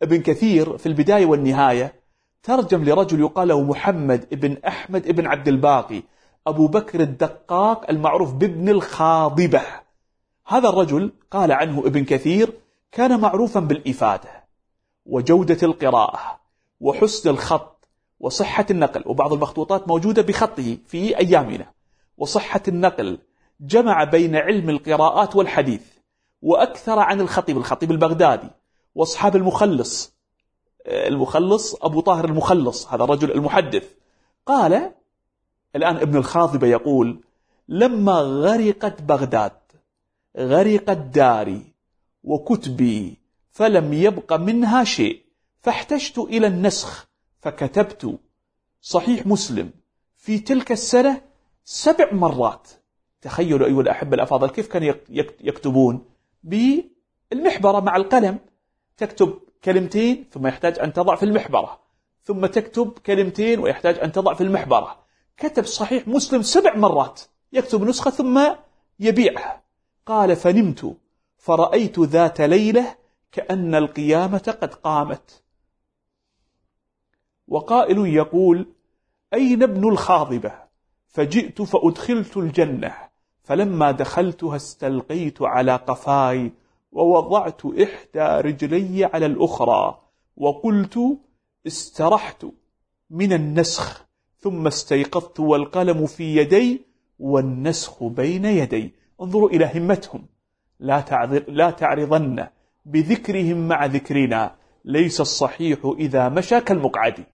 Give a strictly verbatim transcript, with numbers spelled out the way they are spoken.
ابن كثير في البداية والنهاية ترجم لرجل يقال له محمد ابن أحمد ابن عبد الباقي أبو بكر الدقاق المعروف بابن الخاضبة. هذا الرجل قال عنه ابن كثير كان معروفا بالإفادة وجودة القراءة وحسن الخط وصحة النقل، وبعض المخطوطات موجودة بخطه في أيامنا، وصحة النقل. جمع بين علم القراءات والحديث، وأكثر عن الخطيب الخطيب البغدادي وأصحاب المخلص المخلص أبو طاهر المخلص، هذا الرجل المحدث. قال الآن ابن الخاضبة يقول: لما غرقت بغداد غرقت داري وكتبي فلم يبق منها شيء، فاحتجت إلى النسخ فكتبت صحيح مسلم في تلك السنة سبع مرات. تخيلوا أيها الأحبة الأفاضل كيف كانوا يكتبون بالمحبرة مع القلم، تكتب كلمتين ثم يحتاج أن تضع في المحبرة، ثم تكتب كلمتين ويحتاج أن تضع في المحبرة. كتب صحيح مسلم سبع مرات، يكتب نسخة ثم يبيعها. قال: فنمت فرأيت ذات ليلة كأن القيامة قد قامت. وقائل يقول: أين ابن الخاضبة؟ فجئت فأدخلت الجنة، فلما دخلتها استلقيت على قفاي ووضعت إحدى رجلي على الأخرى وقلت: استرحت من النسخ، ثم استيقظت والقلم في يدي والنسخ بين يدي. انظروا إلى همتهم، لا تعذر لا تعرضن بذكرهم مع ذكرنا، ليس الصحيح إذا مشى كالمقعد.